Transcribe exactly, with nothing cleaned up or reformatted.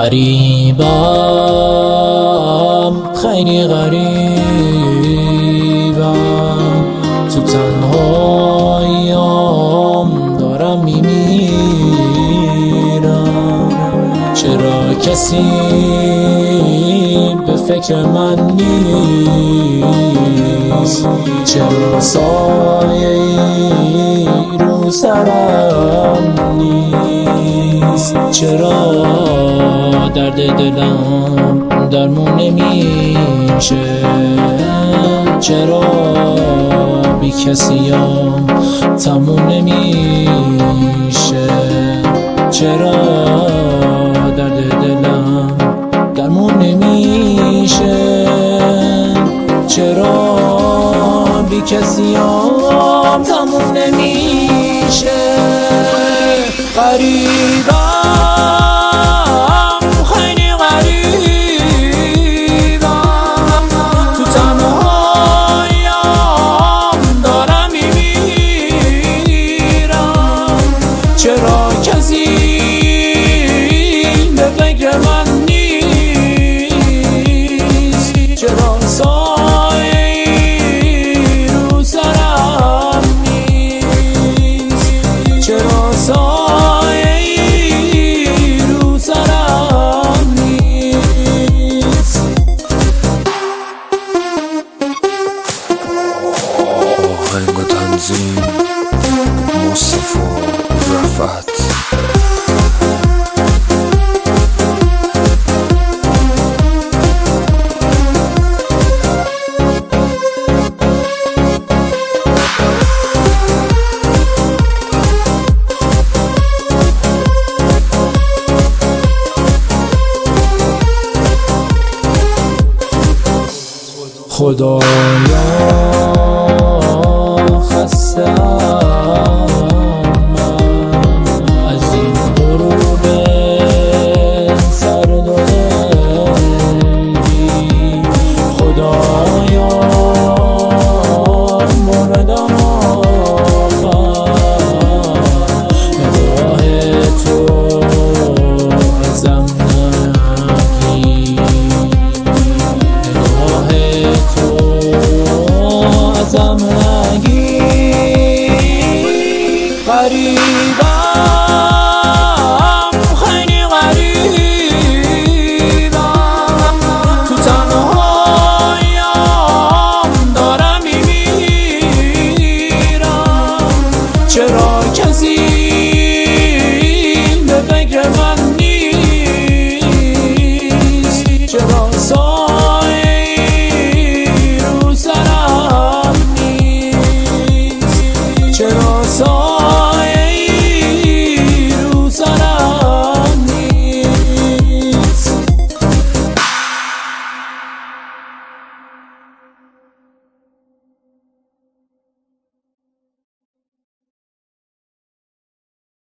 غریبم، خیلی غریبم، تو تنهاییم دارم میمیرم. چرا کسی به فکر من نیست؟ چرا سایه‌ای رو سرم نیست؟ چرا درد دلم درمون نمیشه؟ چرا بی کسیم تموم نمیشه؟ چرا درد دلم درمون نمیشه؟ چرا بی کسیم تموم نمیشه؟ غریبم، خیلی غریبم، تو تنهاییم دارم میمیرم. چرا کسی به فکر من نیست؟ چرا سایه‌ای رو سرم نیست؟ چرا سایه‌ای رو سرم نیست؟ آهنگ و تنظیم مصطفی رفعت. خدایا خسته‌ام من از این غروب سرد و دلگیر. خدایا مردم آخر، نگاه تو ازم نگیر، نگاه تو ازم نگیر. غریبم،